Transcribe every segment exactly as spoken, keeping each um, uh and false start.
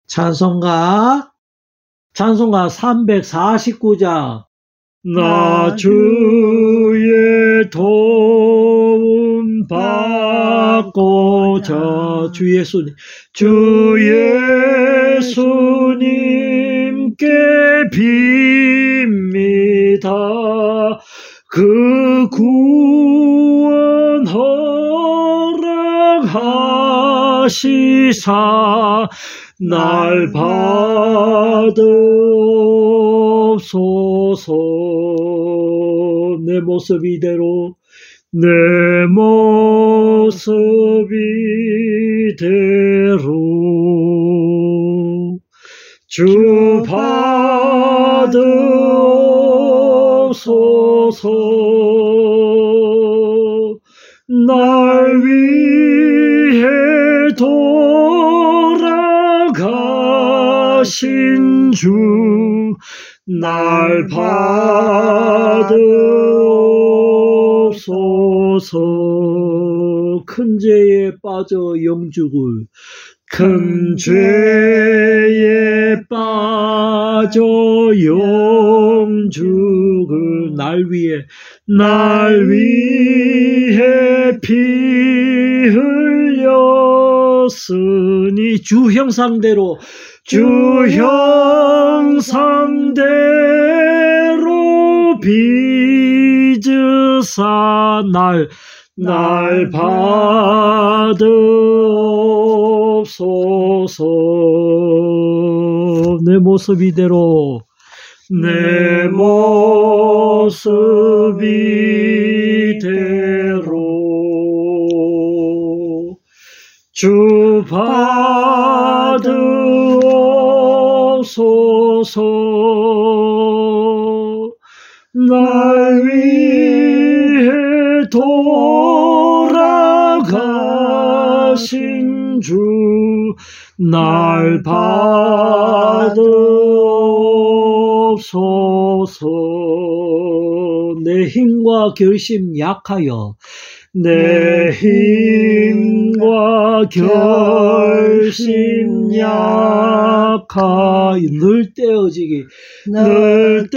찬송가, 찬송가 삼백사십구 장. 나 주의 도움 받고자 주 예수님, 주 예수님께 빕니다. 그 구원 허락하시사 날 받으옵소서. 내 모습 이대로, 내 모습 이대로 주 받으옵소서. 날 위해 돌아가신 주, 날 받으옵소서. 큰 죄에 빠져 영죽을, 큰 죄에 빠져 영죽을 날 위해, 날 위해 피 흘렸으니 주 형상대로, 주 형상대로 빚으사 날, 날 받으옵소서. 내 모습 이대로, 내 모습 이대로 주 받으옵소서. 날 위해 돌아가신 주, 날 받으옵소서. 내 힘과 결심 약하여, 내 힘과 결심 약하여 늘 떼어지기, 늘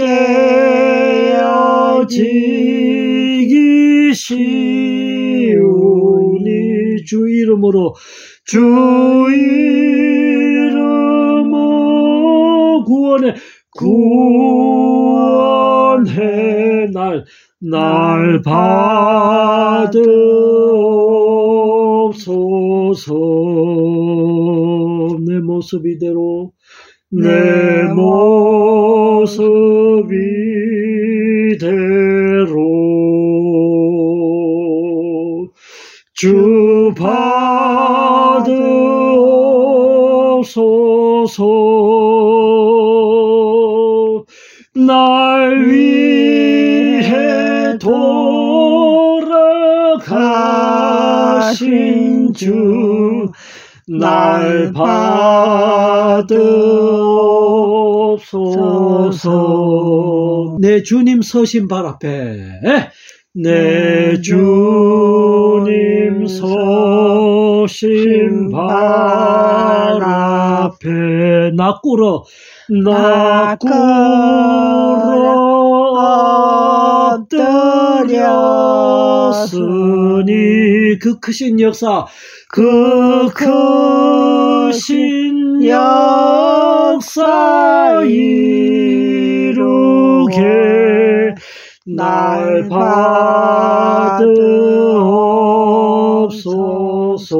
떼어지기 쉬우니 주 이름으로, 주 이름으로 구원해, 구원해 날, 날 받으옵소서. 내 모습 이대로, 내 모습 이대로 주 받으옵소서. 날 위해 돌아가신 주, 날 받으옵소서. 내 주님 서신 발 앞에, 내 주님 서신 발 앞에 나 꿇어, 나 꿇어 엎드렸으니 그 크신 역사, 그 크신 역사 이루게 날 받으옵소서.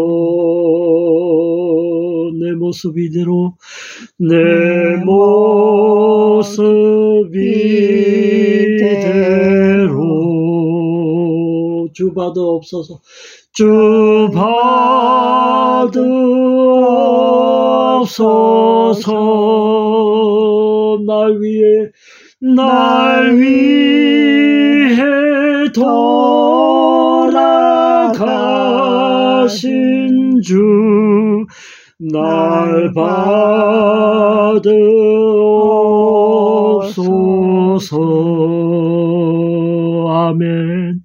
내 모습 이대로, 내 모습 이대로 주 받으옵소서. 주 받으옵소서. 날 위해, 날 위해 돌아가신 주, 날 받으옵소서. 아멘.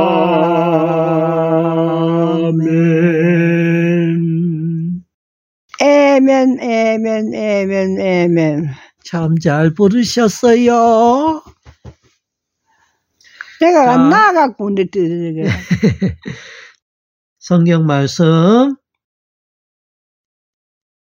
아멘. 에멘, 에멘, 에멘, 에멘. 참 잘 부르셨어요. 내가 자. 나가고 근데 뜨게. 성경 말씀